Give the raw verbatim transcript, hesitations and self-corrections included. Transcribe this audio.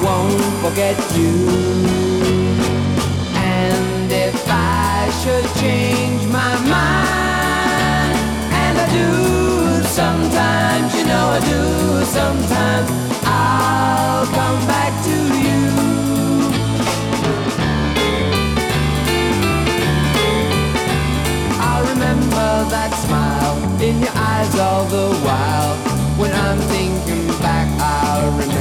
won't forget you. And if I should change my mind, and I do sometimes, you know I do sometimes, I'll come back to you. I'll remember that smile in your eyes all the while.